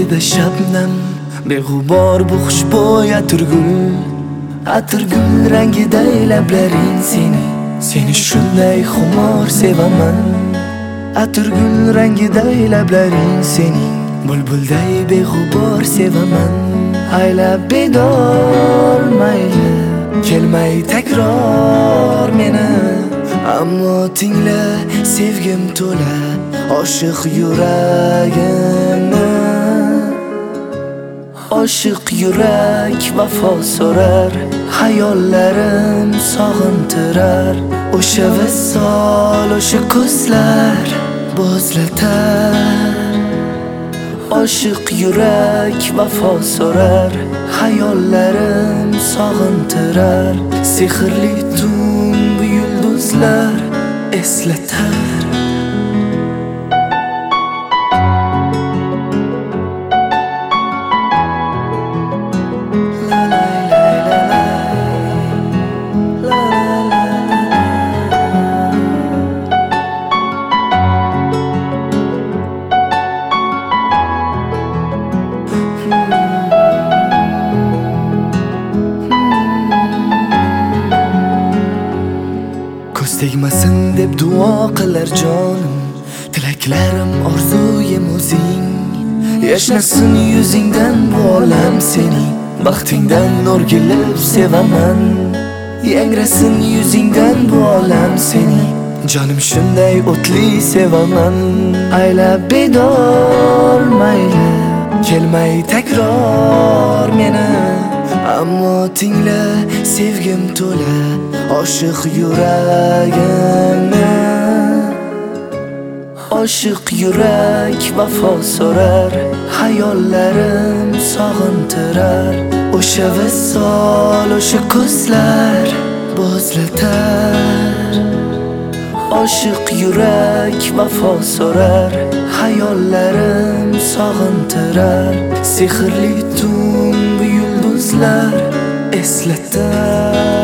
ko'zlarida shabnam, beg'ubor bu xushbo'y atirgul rangiday lablaring seni shunday xumor sevaman. Atirgul rangiday lablaring seni bulbulday beg'ubor sevaman. Aylab bedor mayli kelmay takror meni, ammo tingla sevgim to'la oshiq yuragimni. Oshiq yurak vafo so'rar, hayollarim sog'intirar. O'sha visol, o'sha ko'zlar bo'zlatar. Oshiq yurak vafo so'rar, hayollarim sog'intirar. Sehrli tun bu yulduzlar eslatar. Tegmasin deb duo qilar jonim, tilaklarim orzuyim o'zing. Yashnasin yuzingdan bu olam sening, baxtingdan o'rgilib sevaman. Yangrasin yuzingdan bu olam sening, jonim shunday o'tli sevaman. Aylab bedor mayli kelmay takror meni, ammo tingla sevgim to'la oshiq yuragimni. Oshiq yurak vafo so'rar, hayollarim sog'intirar. O'sha visol, o'sha ko'zlar bo'zlatar. Oshiq yurak vafo so'rar, hayollarim sog'intirar. Sehrli tun bu yulduzlar eslatar.